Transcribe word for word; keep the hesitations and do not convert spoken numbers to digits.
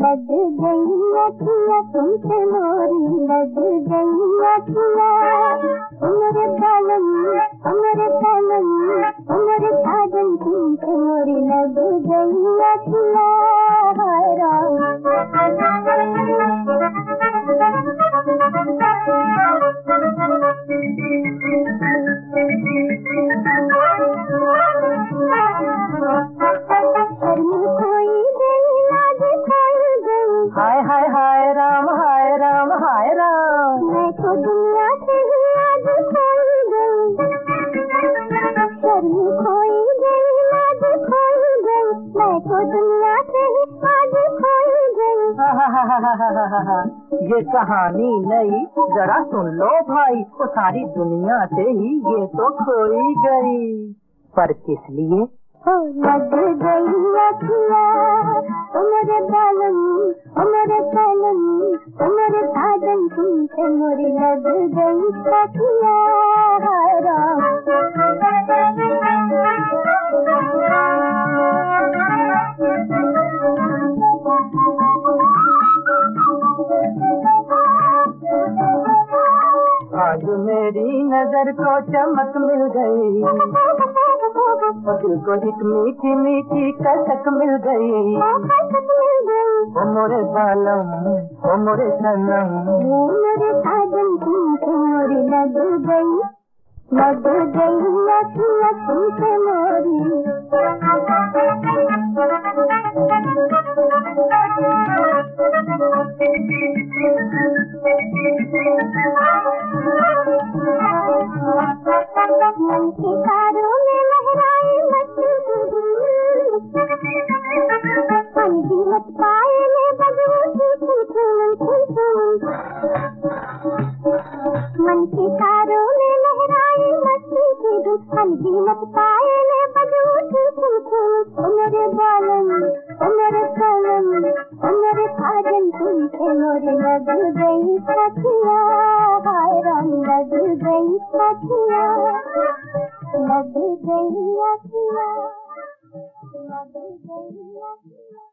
लग गई अखियाँ तुमसे मोरी, लग गई अखियाँ। उम्र बालन उम्र बालन उम्र साजन तुमसे मोरी, लग गई अखियाँ। हाय राम हाय हाय हाय राम हाय राम हाय राम। मैं तो दुनिया से ही आज खोई गई, शर्म खोई गई आज खोई गई, मैं तो दुनिया से ही आज खोई गई। ये कहानी नई जरा सुन लो भाई, वो सारी दुनिया से ही ये तो खोई गई, पर किस लिए? ओ लग गई अखियाँ उम्र बालन उम्र बालन उम्र साजन तुमसे मोरी, लग गई अखियाँ। हाय राम आज मेरी नजर को चमक मिल गई, दिल को एक मीठी मीठी कसक मिल गई। ओ मोरे बालम ओ मोरे सनम, मेरे साजन तुमसे मोरी, लग गई लग गई अखियाँ तुमसे मोरी। मन के तारों में लहराए मस्ती की धूल, अनगिनत पायले बजूं की छुन छुन छुन। मन के तारों में लहराए मस्ती की धूल, अनगिनत पायले बजूं की छुन छुन। उम्र बालन उम्र सनम उम्र साजन तुमसे मोरी, लग गई अखियाँ। हाय राम लग गई अखियाँ, लग गई अखियाँ, लग गई अखियाँ।